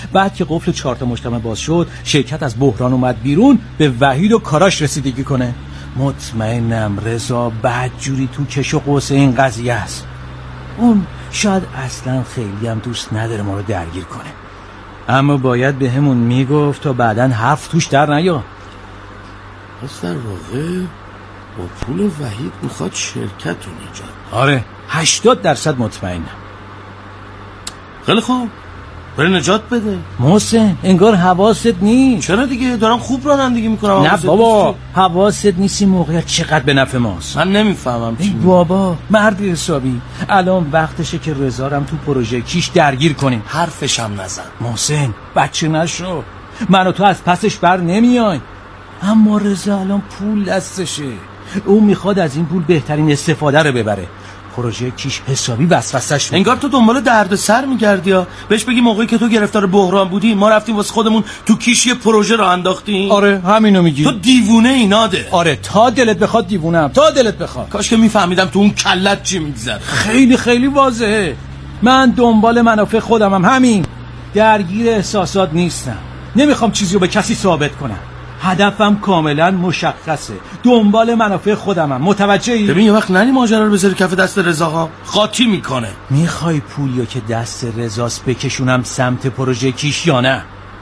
بعد که قفل 4 تا مجتمع باز شد، شرکت از بحران اومد بیرون، به وحید و کاراش رسیدگی کنه. مطمئنم رضا بدجوری تو کش و قوس این قضیه است. اون شاید اصلا خیلی هم دوست نداره ما رو درگیر کنه، اما باید به همون میگفت تا بعدن حرف توش در نیا. پس در واقع با پول وحید میخواد شرکت رو نجات. آره 80% مطمئنم. خیلی خوب، برای نجات بده. محسن انگار حواست نیست. چرا دیگه؟ دارم خوب رانندگی میکنم. نه بابا حواست نیست. این موقعیت چقدر به نفع ماست. من نمیفهمم چی بابا مردی حسابی. الان وقتشه که رضا رو تو پروژه کیش درگیر کنیم. حرفشم نزن محسن، بچه نشو. من و تو از پسش بر نمیای. اما رضا الان پول دستشه، اون میخواد از این پول بهترین استفاده رو ببره. پروژه کیش حسابی وسوسه‌اش. انگار تو دنبال دردسر میگردی یا بهش بگی موقعی که تو گرفتار بحران بودی ما رفتیم واسه خودمون تو کیش یه پروژه راه انداختیم. آره همینو میگی. تو دیوونه ایناده. آره تا دلت بخواد دیوونم، تا دلت بخواد. کاش که میفهمیدم تو اون کلت چی میگذره. خیلی خیلی واضحه. من دنبال منافع خودمم، همین. درگیر احساسات نیستم. نمیخوام چیزی رو به کسی ثابت کنم. هدفم کاملا مشخصه، دنبال منافع خودمم. متوجهی؟ ببین یه وقت نری ماجرا رو بذاری کف دست رضا، قاطی میکنه. میخوای پولیو که دست رضاست بکشونم سمت پروژه کیش یا نه؟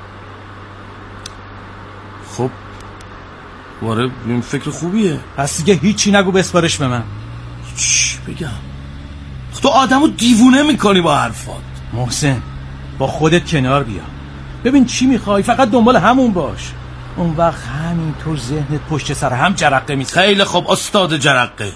خب واره این فکر خوبیه. پس دیگه هیچی نگو، بسپارش به من. چی بگم؟ تو آدمو دیوونه میکنی با حرفات. محسن با خودت کنار بیا، ببین چی میخوای، فقط دنبال همون باش. اون وقت همینطور ذهنت پشت سر هم جرقه میزنه. خیلی خوب استاد جرقه.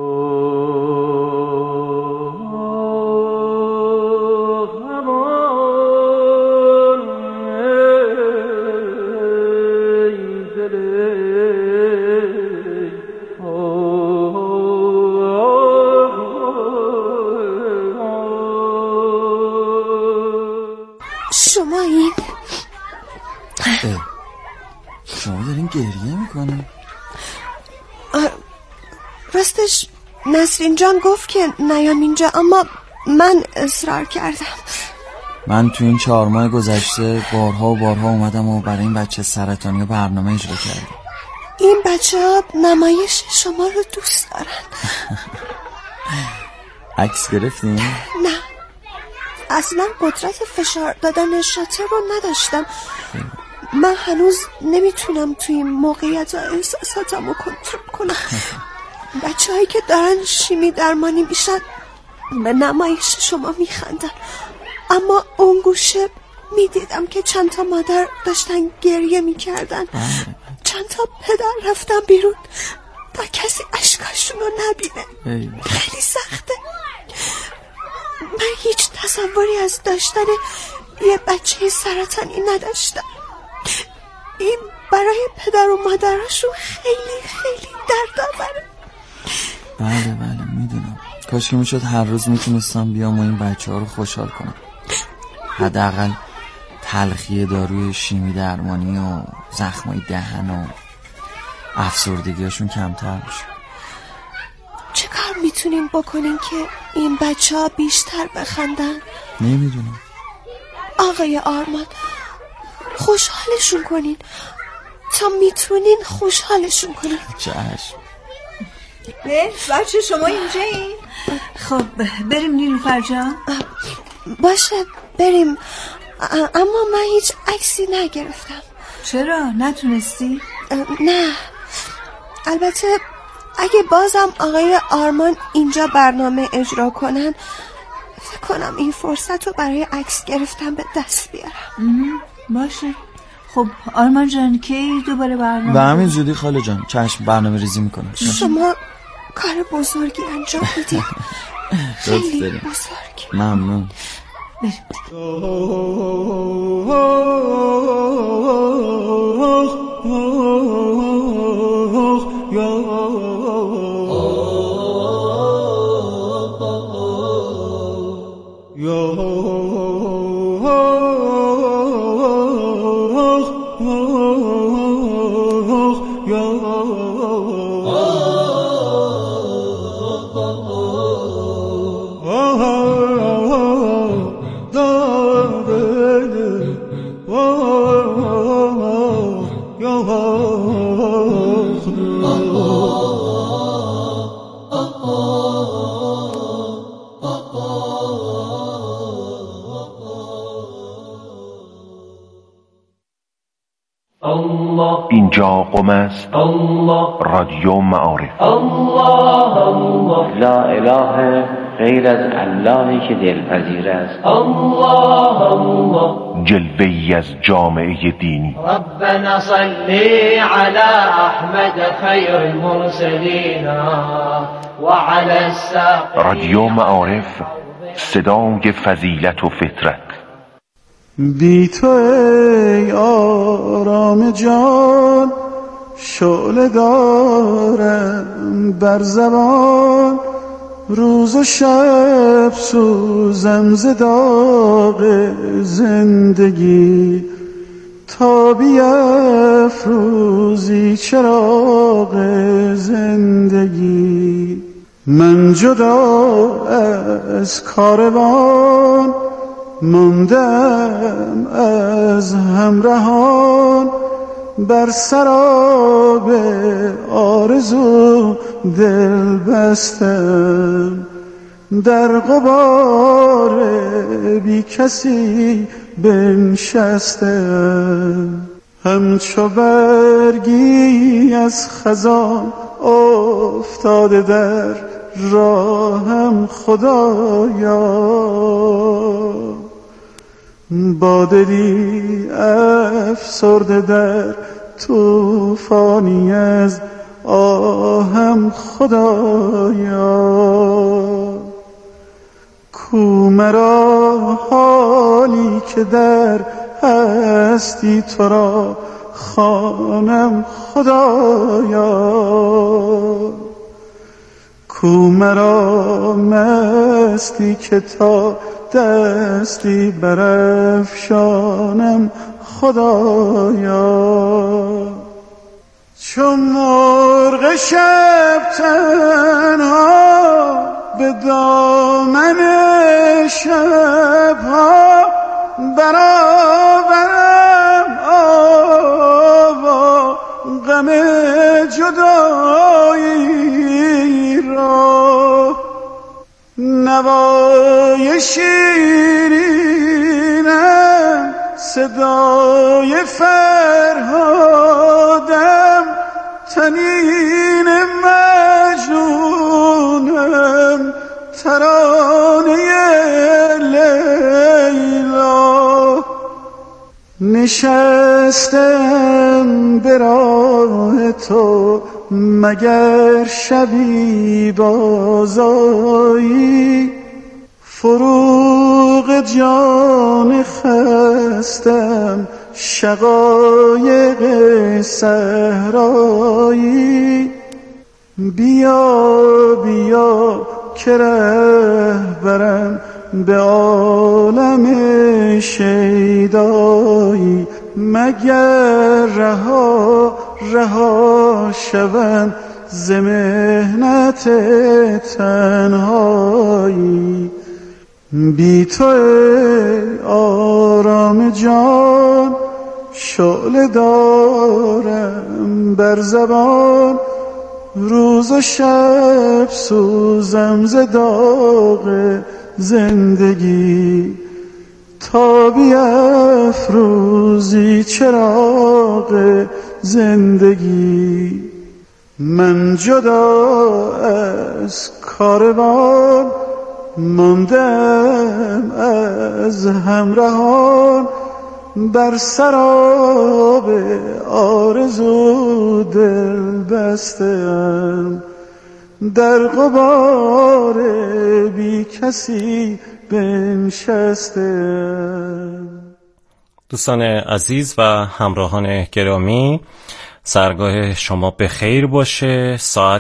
شما دارین گریه میکنه؟ راستش نسرین جان گفت که نیام اینجا، اما من اصرار کردم. من تو این 4 ماه گذشته بارها و بارها اومدم و برای این بچه سرطانی برنامه اجرا کردم. این بچه ها نمایش شما رو دوست دارن. عکس گرفتین؟ نه اصلا قدرت فشار دادن شاتر رو نداشتم. من هنوز نمیتونم توی این موقعیت احساساتم رو کنترل کنم. بچه هایی که دارن شیمی درمانی میشن به نمایش شما میخندن، اما اون گوشه میدیدم که چند تا مادر داشتن گریه میکردن، چند تا پدر رفتن بیرون تا کسی اشکاشون رو نبینه. خیلی سخته. من هیچ تصوری از داشتن یه بچه سرطانی نداشتم. این برای پدر و مادرشون خیلی خیلی دردآوره. بله میدونم. کاش که میشد هر روز میتونستم بیام و این بچه ها رو خوشحال کنم. حداقل تلخی داروی شیمی درمانی و زخمای دهن و افسردگیاشون کمتر بشه. چه کار میتونیم بکنیم که این بچه ها بیشتر بخندن؟ نمیدونم. آقای آرمان خوشحالشون کنین تا میتونین خوشحالشون کنین. چشم. بچه شما اینجایی؟ خب بریم نیلوفر جان. باشه بریم، اما من هیچ عکسی نگرفتم. چرا؟ نتونستی؟ نه البته اگه بازم آقای آرمان اینجا برنامه اجرا کنن فکر کنم این فرصت رو برای عکس گرفتن به دست بیارم. باشه. خب آرمان جان کی دوباره برنامه؟ به همین زودی خاله جان. چشم برنامه ریزی میکنم. شما کار بزرگی انجام میدید. خیلی بزرگ. ممنون. اینجا قم است رادیو معارف. لا اله غیر از اللهی که دلپذیر است. جلوه‌ای از جامعه دینی. ربنا صلی علی احمد خیر المرسلین و علی الساقین. رادیو معارف، صدای فضیلت و فطرت. بی تو ای آرام جان، شعله دارم بر زبان، روز و شب سوزم ز داغ زندگی، تا بیفروزی چراغ زندگی. من جدا از کاروان ماندم از همراهان، بر سراب آرزو دل بستم، در غبار بی کسی بنشستم. همچو برگی از خزان افتاده در راهم خدایا، با دلی افسرده در طوفانی از آهم خدایا. کو مرا حالی که در هستی تو را خوانم خدایا، کو مرا مستی که تا دستی برافشانم خدایا. چون مرغ شب تنها به دامن شبها برآورم آوا غم جدایی را، نوای شیرینم صدای فرهادم، تنین مجنونم ترانه لیلا. نشستم به راه تو مگر شبی بازایی، فروغ جان خستم شقایق صحرایی. بیا بیا که رهبرم به عالم شیدایی، مگر رها شوم ز محنت تنهایی. بی تو ای آرام جان، شعله دارم بر زبان، روز و شب سوزم ز داغ زندگی، تا بیفروزی چراغ زندگی. من جدا از کاروان ماندم از همراهان، بر سراب آرزو دل بستم، در غبار بی کسی بنشستم. دوستان عزیز و همراهان گرامی، سرگاه شما به خیر باشه. ساعت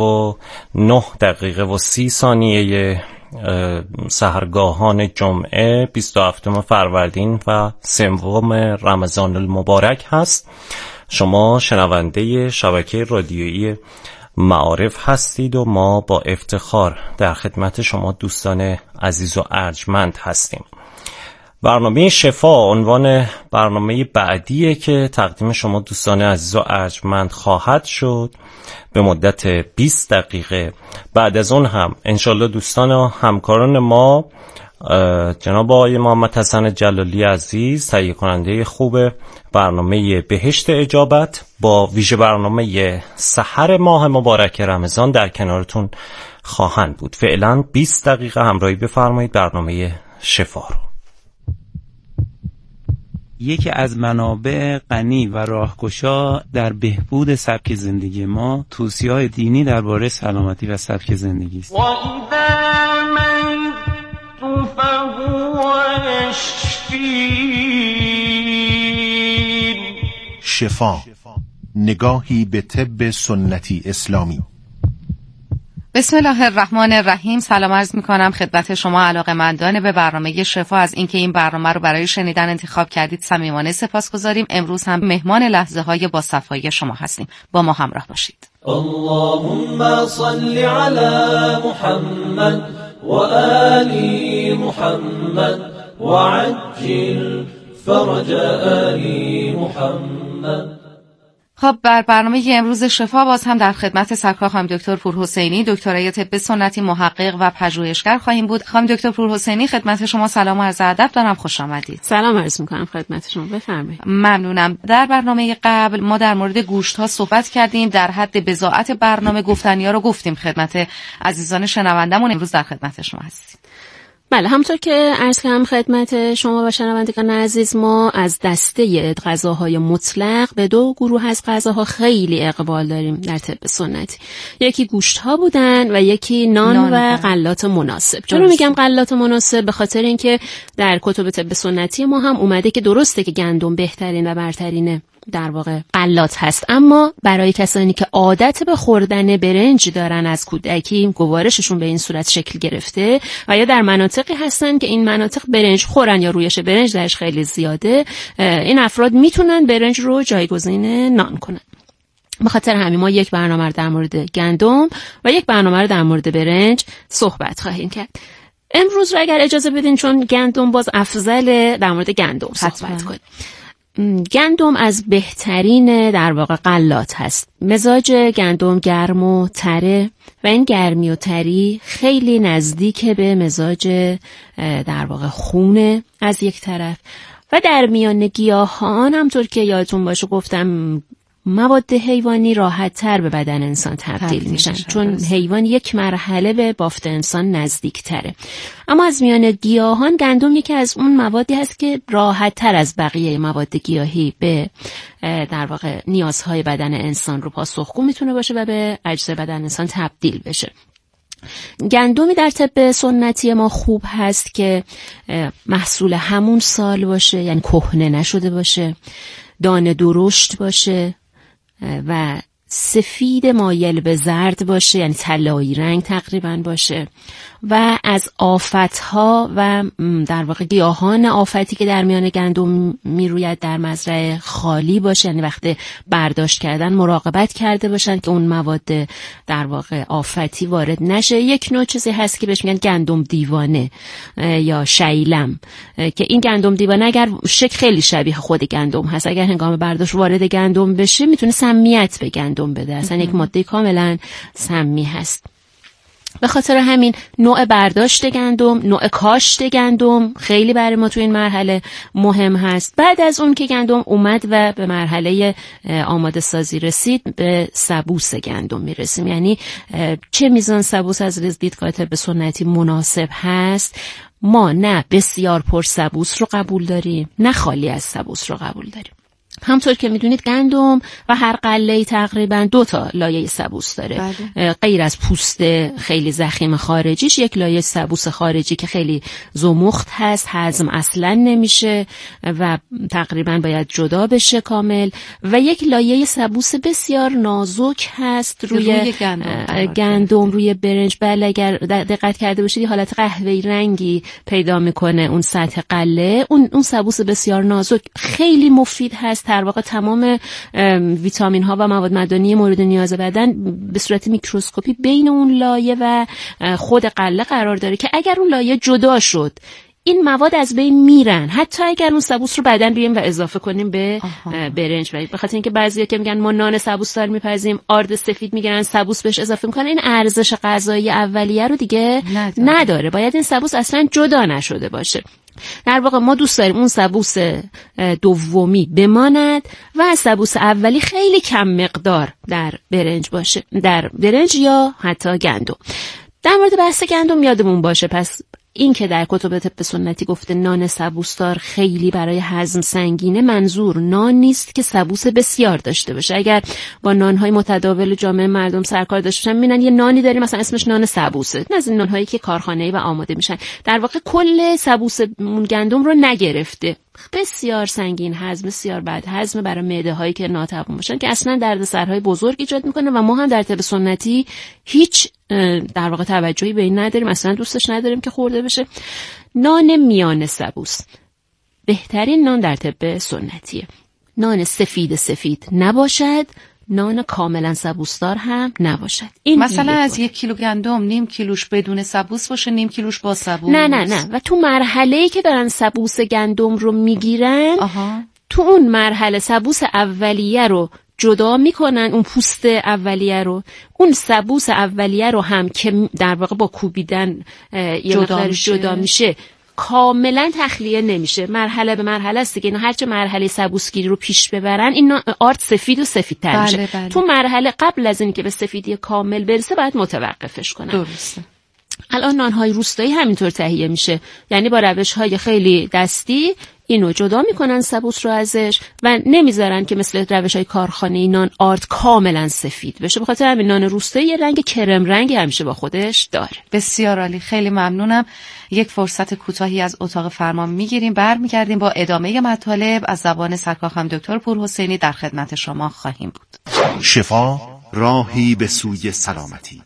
3:09:30 سحرگاهان جمعه 27 فروردین و 3 رمضان المبارک هست. شما شنونده شبکه رادیویی معارف هستید و ما با افتخار در خدمت شما دوستان عزیز و ارجمند هستیم. برنامه شفا عنوان برنامه بعدیه که تقدیم شما دوستان عزیز و ارجمند خواهد شد به مدت 20 دقیقه. بعد از اون هم انشالله دوستان و همکاران ما جناب آقای محمد حسن جلالی عزیز، تهیه کننده خوب برنامه بهشت اجابت با ویژه برنامه سحر ماه مبارک رمضان در کنارتون خواهند بود. فعلا 20 دقیقه همراهی بفرمایید برنامه شفا رو. یکی از منابع غنی و راهگشا در بهبود سبک زندگی ما توصیه‌های دینی درباره سلامتی و سبک زندگی است. شفا، نگاهی به طب سنتی اسلامی. بسم الله الرحمن الرحیم. سلام عرض میکنم خدمت شما علاقه‌مندان به برنامه شفا. از اینکه این برنامه رو برای شنیدن انتخاب کردید صمیمانه سپاسگزاریم. امروز هم مهمان لحظه های با صفای شما هستیم. با ما همراه باشید. اللهم صل علی محمد و آل محمد و عجل فرج آل محمد. خب بر برنامه امروز شفا باز هم در خدمت سرکار خانم دکتر پورحسینی، دکترای طب سنتی، محقق و پژوهشگر خواهیم بود. خانم دکتر پورحسینی خدمت شما سلام و عرض ادب دارم، خوش آمدید. سلام عرض می‌کنم خدمت شما، بفرمایید. ممنونم. در برنامه قبل ما در مورد گوشت‌ها صحبت کردیم، در حد بضاعت برنامه گفتنی‌ها رو گفتیم خدمت عزیزان شنوندمون. امروز در خدمت شما هستیم. بله، همونطور که عرض کردم خدمت شما و شنوندگان عزیز، ما از دسته غذاهای مطلق به دو گروه از غذاها خیلی اقبال داریم در طب سنتی. یکی گوشت‌ها بودن و یکی نان و غلات مناسب. چرا میگم غلات مناسب؟ به خاطر اینکه در کتب طب سنتی ما هم اومده که درسته که گندم بهترین و برترینه در واقع غلات هست، اما برای کسانی که عادت به خوردن برنج دارن از کودکی، گوارششون به این صورت شکل گرفته و یا در مناطقی هستن که این مناطق برنج خورن یا رویش برنج درش خیلی زیاده، این افراد میتونن برنج رو جایگزین نان کنن. به خاطر همین ما یک برنامه رو در مورد گندم و یک برنامه رو در مورد برنج صحبت خواهیم کرد. امروز رو اگر اجازه بدین، چون گندم باز افضل، در مورد گندم صحبت کنیم. گندم از بهترین در واقع غلات هست. مزاج گندم گرم و تره و این گرمی و تری خیلی نزدیک به مزاج در واقع خونه از یک طرف، و در میان گیاهان همطور که یادتون باشه گفتم مواد حیوانی راحت تر به بدن انسان تبدیل میشن، چون حیوان یک مرحله به بافت انسان نزدیک تره. اما از میان گیاهان گندم یکی از اون موادی هست که راحت تر از بقیه مواد گیاهی به در واقع نیازهای بدن انسان رو پاسخگو میتونه باشه و به اجزای بدن انسان تبدیل بشه. گندمی در طب سنتی ما خوب هست که محصول همون سال باشه، یعنی کهنه نشده باشه، دانه درشت باشه و سفید مایل به زرد باشه، یعنی طلایی رنگ تقریبا باشه، و از آفتها و در واقع گیاهان آفتی که در میان گندم میروید در مزرعه خالی باشه، یعنی وقتی برداشت کردن مراقبت کرده باشن که اون مواد در واقع آفتی وارد نشه. یک نوع چیزی هست که بهش میگن گندم دیوانه یا شیلم، که این گندم دیوانه اگر شکل خیلی شبیه خود گندم هست، اگر هنگام برداشت وارد گندم بشه میتونه سمیت به گندم بده، اصلا یک ماده کاملا سمی هست. به خاطر همین نوع برداشت گندم، نوع کاشت گندم خیلی برای ما تو این مرحله مهم هست. بعد از اون که گندم اومد و به مرحله آماده سازی رسید، به سبوس گندم میرسیم. یعنی چه میزان سبوس از دیدگاه طب سنتی مناسب هست؟ ما نه بسیار پر سبوس رو قبول داریم، نه خالی از سبوس رو قبول داریم. همطور که میدونید گندم و هر غله‌ای تقریبا 2 تا لایه سبوس داره. غیر از پوست خیلی ضخیم خارجیش، یک لایه سبوس خارجی که خیلی زمخت هست، هضم اصلا نمیشه و تقریبا باید جدا بشه کامل، و یک لایه سبوس بسیار نازک هست روی گندم، روی برنج. بله، اگر دقت کرده باشید حالت قهوه‌ای رنگی پیدا میکنه اون سطح غله، اون سبوس بسیار نازک خیلی مفید هست. در واقع تمام ویتامین ها و مواد معدنی مورد نیاز بدن به صورت میکروسکوپی بین اون لایه و خود غله قرار داره که اگر اون لایه جدا شد، این مواد از بین میرن، حتی اگر اون سبوس رو بعداً بیایم و اضافه کنیم به برنج. به خاطر اینکه بعضیا که میگن ما نان سبوسدار میپزیم، آرد سفید میگیرن سبوس بهش اضافه میکنن، این ارزش غذایی اولیه رو دیگه نداره. باید این سبوس اصلا جدا نشده باشه. در واقع ما دوست داریم اون سبوس دومی بماند و سبوس اولی خیلی کم مقدار در برنج باشه، در برنج یا حتی گندم. در مورد بحث گندم یادمون باشه، پس این که در کتب طب سنتی گفته نان سبوسدار خیلی برای هضم سنگینه، منظور نان نیست که سبوس بسیار داشته باشه. اگر با نان‌های متداول جامعه مردم سرکار داشته باشن، میبینن یه نانی داریم مثلا اسمش نان سبوسه، نه از این نان‌هایی که کارخانه‌ای و آماده میشن. در واقع کل سبوس گندم رو نگرفته، بسیار سنگین هضم، بسیار بد هضم برای معده هایی که ناتوان باشن، که اصلا دردسرهای بزرگ ایجاد میکنه و ما هم در طب سنتی هیچ در واقع توجهی به این نداریم، اصلا دوستش نداریم که خورده بشه. نان میان سبوس بهترین نان در طب سنتیه. نان سفید نباشد، نان کاملا سبوسدار هم نباشد. این مثلا از 1 کیلو گندم نیم کیلوش بدون سبوس باشه، نیم کیلوش با سبوس. نه و تو مرحله‌ای که دارن سبوس گندم رو میگیرن، تو اون مرحله سبوس اولیه رو جدا میکنن، اون پوست اولیه رو، اون سبوس اولیه رو هم که در واقع با کوبیدن جدا میشه کاملا تخلیه نمیشه، مرحله به مرحله است دیگه. اینا هرچه مرحله سبوسگیری رو پیش ببرن، این آرد سفید و سفیدتر میشه. بله. تو مرحله قبل از اینکه به سفیدی کامل برسه باید متوقفش کنن. درسته. الان نانهای روستایی همینطور تهیه میشه، یعنی با روش‌های خیلی دستی اینو جدا میکنن سبوس رو ازش و نمیذارن که مثل روش‌های کارخانه‌ای نان آرد کاملا سفید بشه. به خاطر همین نان روستایی یه رنگ کرم رنگ همیشه با خودش داره. بسیار عالی، خیلی ممنونم. یک فرصت کوتاهی از اتاق فرمان میگیریم، برمیگردیم با ادامه مطالب از زبان سرکارخانم دکتر پورحسینی در خدمت شما خواهیم بود. شفا راهی به سوی سلامتی.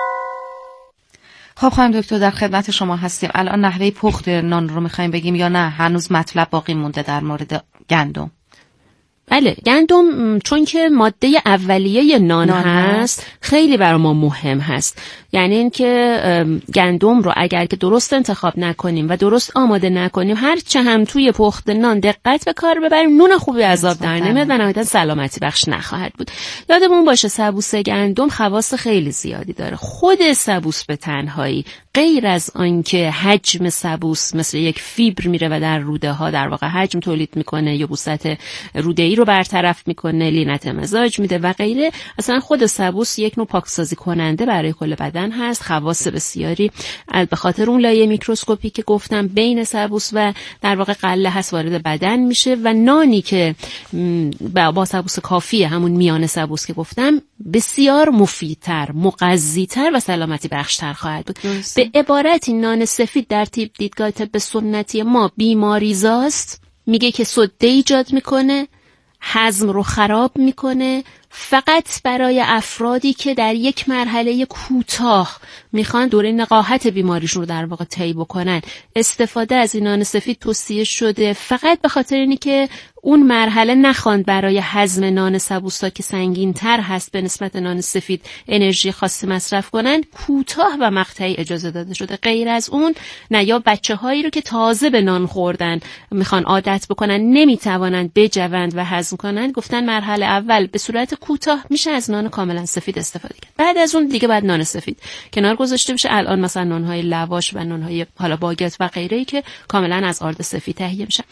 خب خانم دکتر در خدمت شما هستیم. الان نحوه پخت نان رو میخوایم بگیم یا نه هنوز مطلب باقی مونده در مورد گندم؟ بله، گندم چون که ماده اولیه نان هست خیلی برای ما مهم هست. یعنی این که گندم رو اگر که درست انتخاب نکنیم و درست آماده نکنیم، هر چه هم توی پخت نان دقت به کار ببریم، نون خوبی از آب در نمیاد و نهایتا سلامتی بخش نخواهد بود. یادمون باشه سبوس گندم خواص خیلی زیادی داره. خود سبوس به تنهایی غیر از آنکه حجم سبوس مثل یک فیبر میره و در روده ها در واقع حجم تولید میکنه، یبوست روده‌ای رو برطرف میکنه، لینت مزاج میده و غیره، اصلا خود سبوس یک نوع پاکسازی کننده برای کل بدن هست. خواص بسیاری به خاطر اون لایه میکروسکوپی که گفتم بین سبوس و در واقع غله هست وارد بدن میشه و نانی که با سبوس کافیه، همون میان سبوس که گفتم، بسیار مفیدتر، مغذی‌تر و سلامتی بخشتر خواهد بود. به عبارتی نان سفید در دیدگاه طب سنتی ما بیماریزاست، میگه که سده ایجاد میکنه، هضم رو خراب میکنه، فقط برای افرادی که در یک مرحله کوتاه میخوان دوره نقاهت بیماریشون رو در واقع طی بکنن استفاده از این نان سفید توصیه شده، فقط به خاطر اینی که اون مرحله نخوان برای هضم نان سبوسا که سنگین تر هست به نسبت نان سفید انرژی خاصی مصرف کنن، کوتاه و مقطعی اجازه داده شده. غیر از اون نه، یا بچه هایی رو که تازه به نان خوردن میخوان عادت بکنن، نمیتوانند بجوند و هضم کنن، گفتن مرحله اول به صورت کوتاه میشه از نان کاملا سفید استفاده کرد. بعد از اون دیگه بعد نان سفید کنار گذاشته بشه. الان مثلا نانهای لواش و نانهای حالا باگت و غیره‌ای که کاملا از آرد سفید تهیه میشه.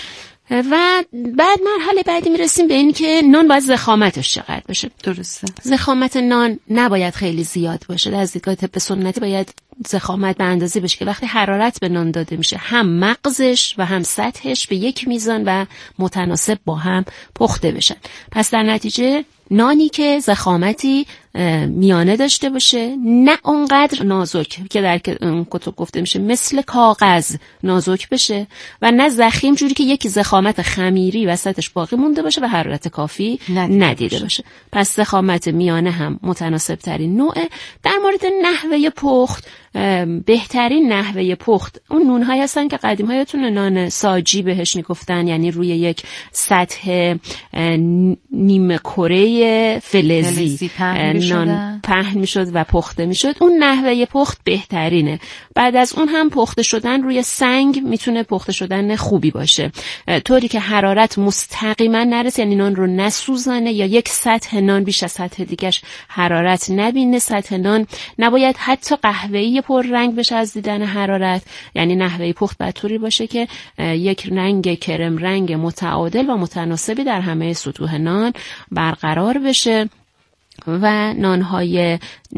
و بعد مرحله بعدی میرسیم به این که نان باید ضخامتش چقدر باشه. درسته. ضخامت نان نباید خیلی زیاد باشه. از دیدگاه طب سنتی باید ضخامت به اندازه باشه که وقتی حرارت به نان داده میشه هم مغزش و هم سطحش به یک میزان و متناسب با هم پخته بشن. پس در نتیجه نانی که ضخامتی میانه داشته باشه، نه اونقدر نازک که در کتب گفته میشه مثل کاغذ نازک بشه و نه ضخیم جوری که یک ضخامت خمیری وسطش باقی مونده باشه و حرارت کافی ندیده باشه. پس ضخامت میانه هم متناسب ترین نوعه. در مورد نحوه پخت، بهترین نحوه پخت اون نونهایی هستن که قدیم هایتون نان ساجی بهش میگفتن، یعنی روی یک سطح نیمه کره فلزی نان پهن میشد و پخته میشد، اون نحوه پخت بهترینه. بعد از اون هم پخته شدن روی سنگ میتونه پخته شدن خوبی باشه، طوری که حرارت مستقیما نرسه، یعنی نان رو نسوزانه یا یک سطح نان بیش از سطح دیگه‌اش حرارت نبینه. سطح نان نباید حتی قهوه‌ای پررنگ بشه از دیدن حرارت، یعنی نحوه پخت باید طوری باشه که یک رنگ کرم رنگ متعادل و متناسبی در همه سطوح نان برقرار بشه. و نانهای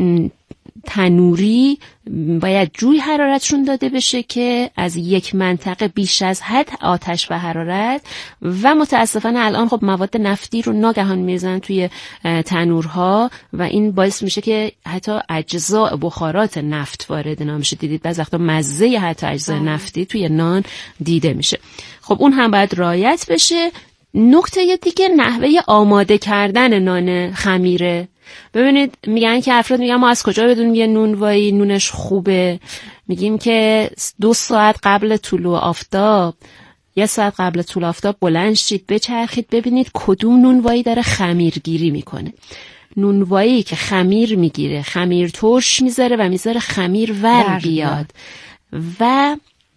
تنوری باید جوی حرارتشون داده بشه که از یک منطقه بیش از حد آتش و حرارت، و متاسفانه الان خب مواد نفتی رو ناگهان میزنن توی تنورها و این باعث میشه که حتی اجزاء بخارات نفت وارد نان بشه. دیدید بعضی وقتا مزه حتی اجزای نفتی توی نان دیده میشه. خب اون هم باید رعایت بشه. نکته دیگه نحوه آماده کردن نان خمیره. ببینید میگن که افراد میگن ما از کجا بدونیم یه نونوایی نونش خوبه؟ میگیم که 2 ساعت قبل طلوع آفتاب، 1 ساعت قبل طلوع آفتاب بلند شید، بچرخید ببینید کدوم نونوایی داره خمیرگیری میکنه. نونوایی که خمیر میگیره، خمیر ترش میذاره و میذاره خمیر ور بیاد و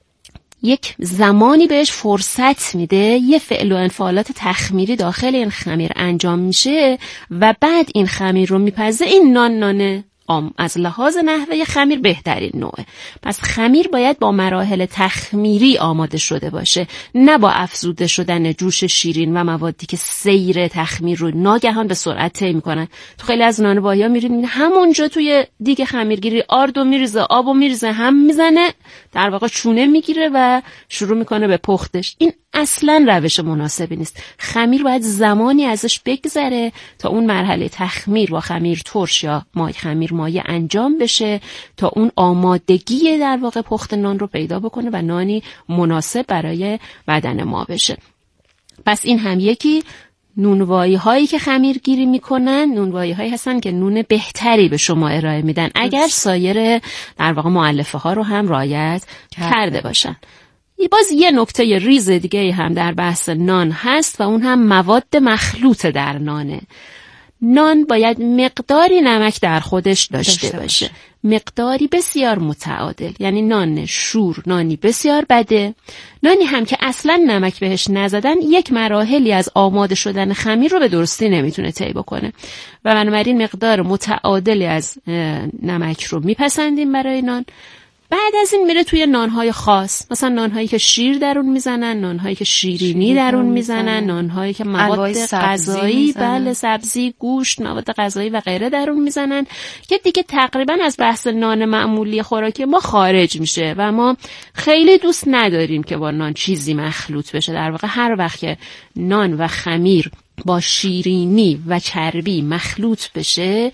یک زمانی بهش فرصت میده، یه فعل و انفعالات تخمیری داخل این خمیر انجام میشه و بعد این خمیر رو میپزه. این نانه از لحاظ نحوه خمیر بهترین نوعه. پس خمیر باید با مراحل تخمیری آماده شده باشه، نه با افزوده شدن جوش شیرین و موادی که سیر تخمیر رو ناگهان به سرعت طی میکنن. تو خیلی از نانوایی‌ها میرین همونجا توی دیگ خمیرگیری آردو میریزه، آبو میریزه، هم میزنه، در واقع چونه میگیره و شروع میکنه به پختش. این اصلا روش مناسبی نیست. خمیر باید زمانی ازش بگذره تا اون مرحله تخمیر با خمیر ترش یا خمیر مایع انجام بشه، تا اون آمادگی در واقع پخت نان رو پیدا بکنه و نانی مناسب برای بدن ما بشه. پس این هم یکی. نونوایی هایی که خمیرگیری میکنن نونوایی هایی هستن که نون بهتری به شما ارائه میدن اگر سایر در واقع مؤلفه ها رو هم رعایت کرده باشن. باز یه نکته ریز دیگه هم در بحث نان هست و اون هم مواد مخلوط در نانه. نان باید مقداری نمک در خودش داشته باشه، مقداری بسیار متعادل. یعنی نان شور نانی بسیار بده، نانی هم که اصلا نمک بهش نزدن یک مراحلی از آماده شدن خمیر رو به درستی نمیتونه طی بکنه و بنابراین مقدار متعادلی از نمک رو میپسندیم برای نان. بعد از این میره توی نانهای خاص، مثلا نانهایی که شیر درون میزنن، نانهایی که شیرینی درون میزنن، نانهایی که مواد غذایی، بله سبزی، گوشت، مواد غذایی و غیره درون میزنن که دیگه تقریبا از بحث نان معمولی خوراکی ما خارج میشه و ما خیلی دوست نداریم که با نان چیزی مخلوط بشه. در واقع هر وقت که نان و خمیر با شیرینی و چربی مخلوط بشه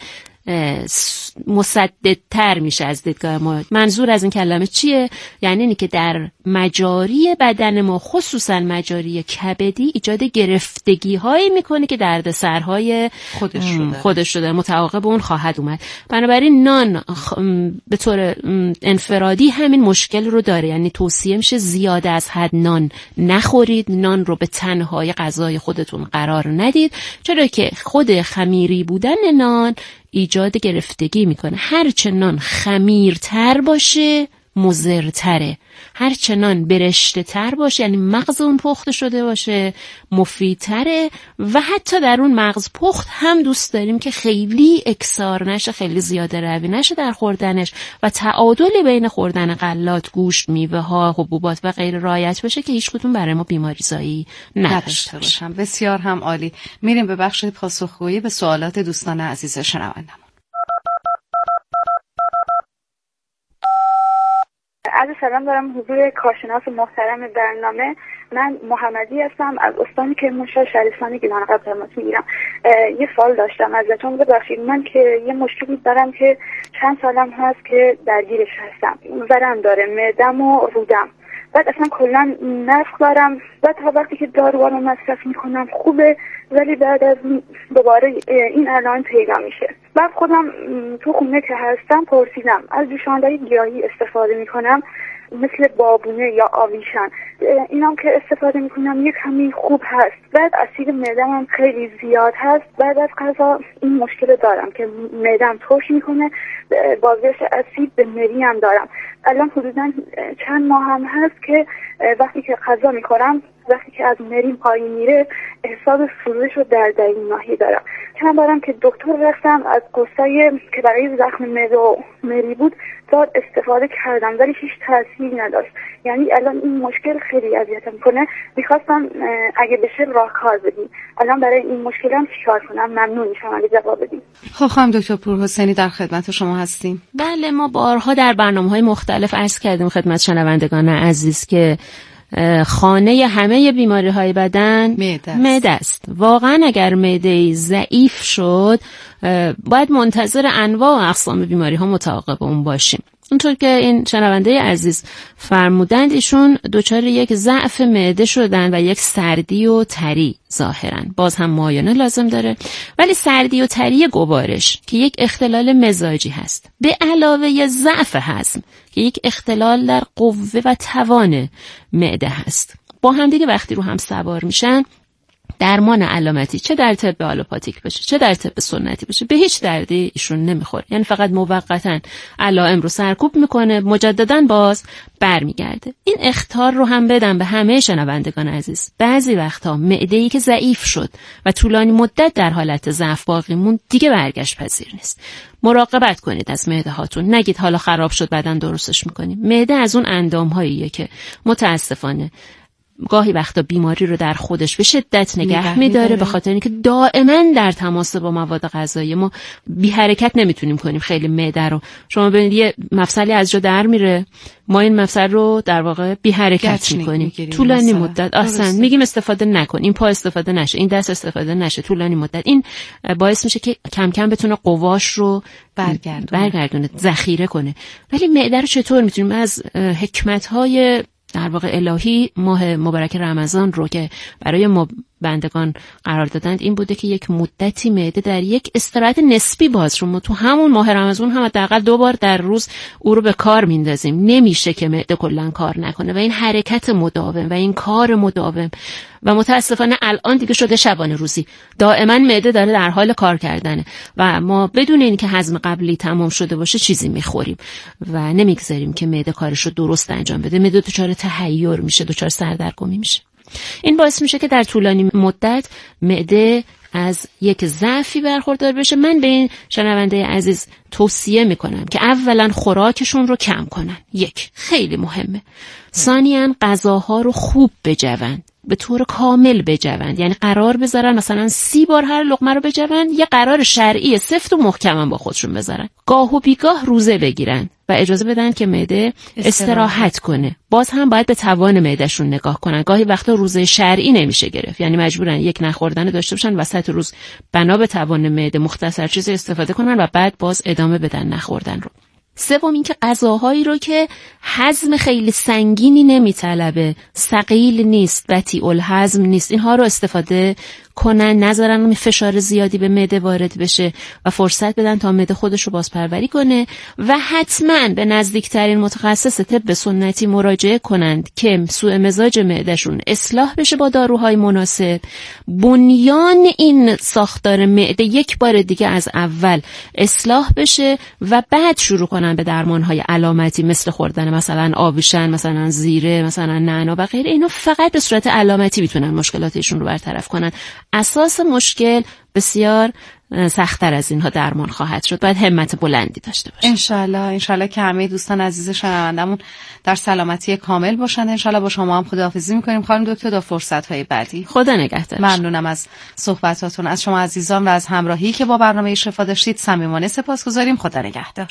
مصددتر میشه از دیدگاه ما. منظور از این کلمه چیه؟ یعنی اینه که در مجاری بدن ما خصوصا مجاری کبدی ایجاد گرفتگی هایی میکنه که دردسرهای خودش شده متعاقب اون خواهد اومد. بنابراین نان به طور انفرادی همین مشکل رو داره، یعنی توصیه میشه زیاده از حد نان نخورید، نان رو به تنهای غذای خودتون قرار ندید، چرا که خود خمیری بودن نان ایجاد گرفتگی میکنه. هرچه نان خمیرتر باشه مضرتره، هرچه نان برشته تر باشه یعنی مغز اون پخته شده باشه مفیدتره. و حتی در اون مغز پخت هم دوست داریم که خیلی اکثار نشه، خیلی زیاده روی نشه در خوردنش و تعادلی بین خوردن غلات، گوشت، میوه ها، حبوبات و غیره رعایت بشه که هیچ کدوم برای ما بیماری زایی نداشته باشه. بسیار هم عالی. میریم به بخش پاسخگویی به سوالات دوستان عزیز شنوندم. عرض سلام دارم حضور کارشناس محترم برنامه. من محمدی هستم از استان کرمانشاه شهرستان گیلان قبل تماس میگیرم. یه سوال داشتم ازتون، ببخشید. من که یه مشکلی دارم که چند سالم هست که درگیرش هستم، ورم داره معدم و رودم، بعد اصلا کلا نفخ دارم و تا وقتی که دارو رو مصرف میکنم خوبه، ولی بعد از دوباره این علائم پیدا میشه. بعد خودم تو خونه که هستم پرسیدم از جوشاندهی گیاهی استفاده میکنم، مثل بابونه یا آویشن، اینام که استفاده میکنم یک کمی خوب هست. بعد اسید معدم هم خیلی زیاد هست. بعد از غذا این مشکل دارم که معدم ترش میکنه، بازگشت اسید به مری هم دارم. الان حدودا چند ماه هم هست که وقتی که غذا میخورم، وقتی که از مریم پایین میره احساس سوزش رو در این ناحیه دارم. چند بارم که دکتر رفتم، از قرصایی که برای زخم معده و مری بود داد استفاده کردم ولی هیچ تأثیری نداشت. یعنی الان این مشکل خیلی اذیتم کنه. میخواستم اگه بشه راهکار بدیم. الان برای این مشکلم چیکار کنم؟ ممنون میشم اگه جواب بدیم. خب خانم دکتر پورحسینی در خدمت شما هستیم. بله، ما بارها در برنامه‌های مختلف عرض کردیم خدمت شنوندگان عزیز که خانه همه بیماری‌های بدن معده است. واقعا اگر معده ضعیف شد باید منتظر انواع و اقسام بیماری‌ها متعاقب اون باشیم. اونطور که این شنونده عزیز فرمودند، ایشون دچار یک ضعف معده شدن و یک سردی و تری ظاهراً. باز هم معاینه لازم داره، ولی سردی و تری گوارش که یک اختلال مزاجی هست به علاوه ضعف هضم که یک اختلال در قوه و توان معده هست، با هم دیگه وقتی رو هم سوار میشن درمان علامتی چه در طب آلوپاتیک باشه چه در طب سنتی باشه به هیچ دردی ایشون نمیخوره. یعنی فقط موقتا علائم رو سرکوب میکنه، مجددا باز برمیگرده. این اخطار رو هم بدم به همه شنوندگان عزیز. بعضی وقتا معده‌ای که ضعیف شد و طولانی مدت در حالت ضعف باقی موند دیگه برگشت پذیر نیست. مراقبت کنید از معده هاتون. نگید حالا خراب شد بعدن درستش میکنیم. معده از اون اندام‌هاییه که متاسفانه گاهی وقتا بیماری رو در خودش به شدت نگه می‌داره، به خاطر اینکه دائما در تماس با مواد غذایی. ما بی حرکت نمیتونیم کنیم. خیلی معده رو شما ببینید یه مفصلی از جا در میره، ما این مفصل رو در واقع بی حرکت می‌کنیم طولانی مدت. اصلا میگیم استفاده نکن، این پا استفاده نشه، این دست استفاده نشه طولانی مدت. این باعث میشه که کم کم بتونه قواش رو برگردونه، ذخیره کنه. ولی معده رو چطور میتونیم از حکمت‌های در واقع الهی ماه مبارک رمضان رو که برای ما بندگان قرار دادند این بوده که یک مدتی معده در یک استراحت نسبی باز رو ما تو همون ماه رمضان هم حداقل 2 بار در روز او رو به کار میندازیم. نمیشه که معده کلا کار نکنه و این حرکت مداوم و این کار مداوم و متاسفانه الان دیگه شده شبانه روزی، دائما معده داره در حال کار کردنه و ما بدون اینکه هضم قبلی تمام شده باشه چیزی میخوریم و نمیگذاریم که معده کارش رو درست انجام بده. معده دچار تحیر میشه، دچار سردرگمی میشه. این باعث میشه که در طولانی مدت معده از یک ضعفی برخوردار بشه. من به این شنونده عزیز توصیه میکنم که اولا خوراکشون رو کم کنن، یک خیلی مهمه. ثانیاً غذاها رو خوب بجوند، به طور کامل بجوند، یعنی قرار بذارن مثلا 30 بار هر لقمه رو بجوند، یه قرار شرعی سفت و محکم با خودشون بذارن. گاه و بیگاه روزه بگیرن و اجازه بدن که معده استراحت کنه. باز هم باید به توان معدهشون نگاه کنن. گاهی وقتا روزه شرعی نمیشه گرفت، یعنی مجبورن یک نخوردن داشته باشن، وسط روز بنا به توان معده مختصر چیزی استفاده کنن و بعد باز ادامه بدن نخوردن رو. سوم این که غذاهایی رو که هضم خیلی سنگینی نمیطلبه، ثقیل نیست، بطیء الهضم نیست، اینها رو استفاده کنن، نذارن فشار زیادی به معده وارد بشه و فرصت بدن تا معده خودش رو بازپروری کنه و حتما به نزدیکترین متخصص طب سنتی مراجعه کنند که سوء مزاج معدهشون اصلاح بشه با داروهای مناسب. بنیان این ساختار معده یک بار دیگه از اول اصلاح بشه و بعد شروع کنن به درمانهای علامتی مثل خوردن مثلا آویشن، مثلا زیره، مثلا نعنا و غیره. اینا فقط به صورت علامتی میتونن مشکلاتشون رو برطرف کنن. اساس مشکل بسیار سخت‌تر از اینها درمان خواهد شد. باید همت بلندی داشته باشیم. انشالله که همه دوستان عزیز شنوندمون در سلامتی کامل باشن. انشالله با شما هم خداحافظی می‌کنیم خانم دکتر تا فرصت‌های بعدی. خدا نگهدار. ممنونم از صحبتاتون، از شما عزیزان و از همراهی که با برنامه شفا داشتید. صمیمانه سپاسگزاریم. خدا نگهدار.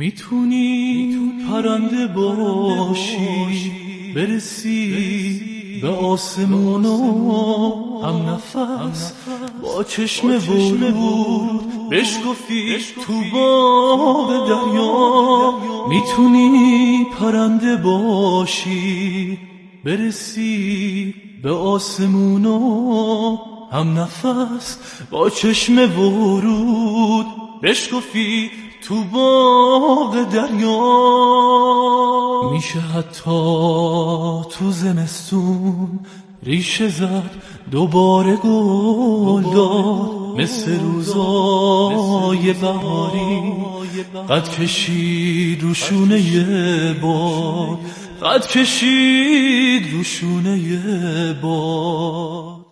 میتونی پرنده باشی برسی به آسمون و هم نفس با چشم ورود بشکفی تو باب دریا. میتونی پرنده باشی برسی به آسمون و هم نفس با چشم ورود بشکفی تو باغ دریا، میشه حتی تو زمستون ریشه زد دوباره گل داد، مثل روزای بهاری قد کشید روشونه باد، قد کشید روشونه باد.